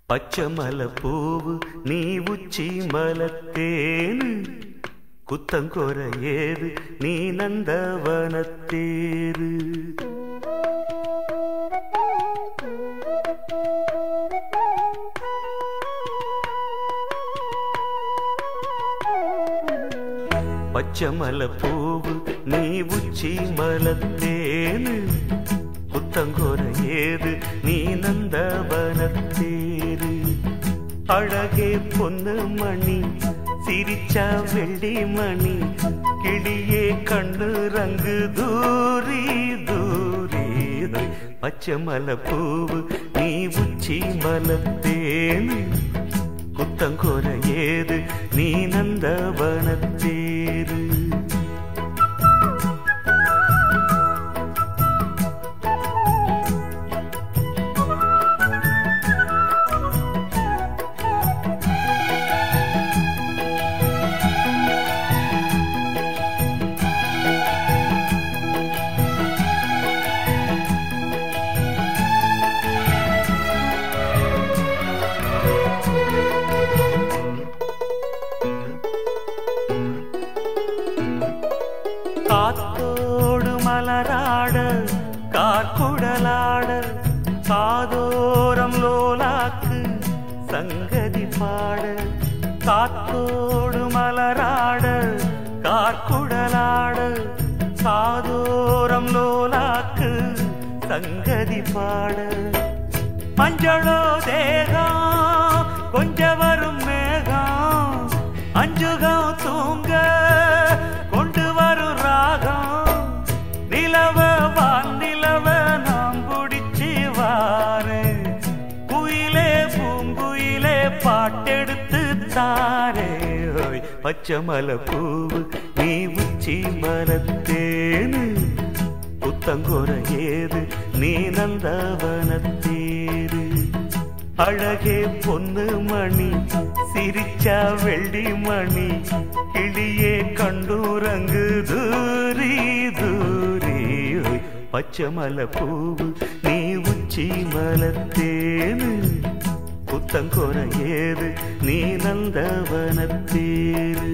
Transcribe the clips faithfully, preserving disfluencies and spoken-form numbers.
பச்சமல பூவு நீ உச்சி மலத்தேனு குத்தங்கொர ஏது நீ நந்தவனத்தேரு. பச்சமல பூவு நீ உச்சி மலத்தேனு குத்தங்கொர ஏது நீ நந்தவனத்தேரு. அழகே பொன்னு மணி சிரிச்சா வெள்ளி மணி கிளியே கண்ணு ரங்கு தூரி தூரி. பச்சமல பூவு நீ உச்சி மலத்தேனு குத்தங்கொர ஏது நீ நந்தவனத்தேரு. காத்தோடு மலராட கார்குடலாட காதோரம் லோலாக்கு சங்கதி பாட. காத்தோடு மலராட கார்குடலாட காதோரம் லோலாக்கு சங்கதி பாட. மஞ்சளோ தேகம் கொஞ்ச வரும் மேகம் அஞ்சுகம் தூங்க கொண்டு வரும் ராகம். நிலவ வான் நிலவ நாம் பிடிச்சி வாரே குயிலே பூங்குயிலே பாட்டெடுத்து தாரே. பச்சமல பூவு நீ உச்சி மலத்தேனு குத்தங்கொர ஏது நீ நந்தவனத்தேரு. அழகே பொன்னு மணி சிரிச்சா வெள்ளி மணி கிளியே கண்டூரங்கு தூரி தூரி. பச்சமல பூவு நீ உச்சி மலத்தேனு குத்தங்கொர ஏது நீ நந்தவனத்தேரு.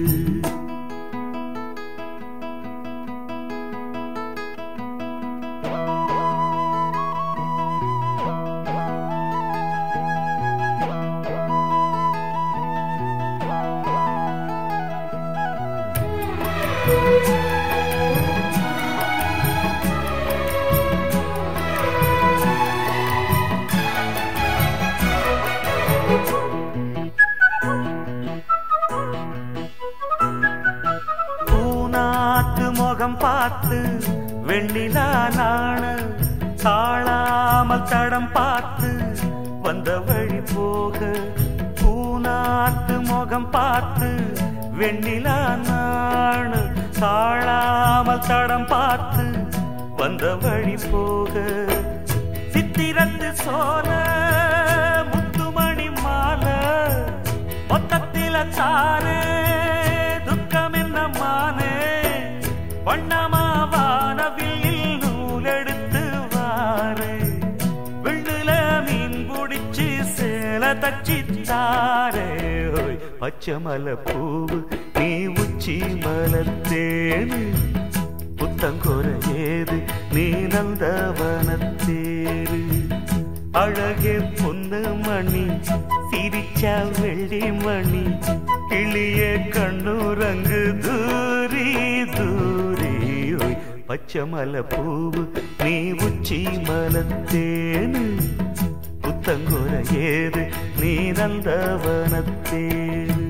பூநாத்து முகம் பார்த்து வெண்ணிலா நாண தாழாமல் தடம் பார்த்து வந்த வழி போக. பூநாத்து முகம் பார்த்து வெண்ணிலா நாண தாழாமல் தடம் பார்த்து வந்த வழி போக. சித்திரத்து சோல முத்துமணி மாலை மொத்தத்தில தாரே துக்கம் என்ன மானே. வண்ணமாவானவில் நூலெடுத்து வாரே விண்ணுல மீன் பிடிச்சு சேல தச்சி தாரே. பச்சமல பூவு நீ உச்சி மலத்தேனு குத்தங்கொர ஏது நீ நந்தவனத்தேரு. அழகே பொன்னு மணி சிரிச்சா வெள்ளி மணி கிளியே கண்ணூரங்கு தூரி தூரி. பச்சமல பூவு நீ உச்சி மலத்தேனு குத்தங்கொர ஏது நீ நந்தவனத்தேரு.